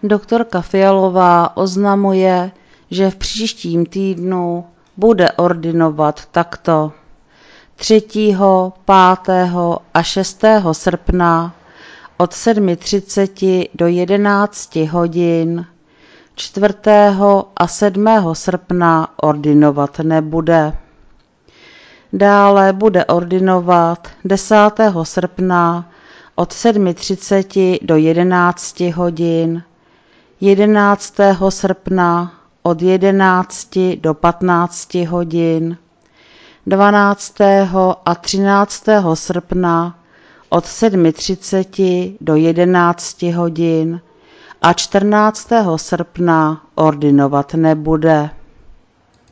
Doktorka Fialová oznamuje, že v příštím týdnu bude ordinovat takto: 3., 5. a 6. srpna od 7:30 do 11 hodin, 4. a 7. srpna ordinovat nebude. Dále bude ordinovat 10. srpna od 7:30 do 11 hodin, 11. srpna od 11 do 15 hodin, 12. a 13. srpna od 7:30 do 11 hodin a 14. srpna ordinovat nebude.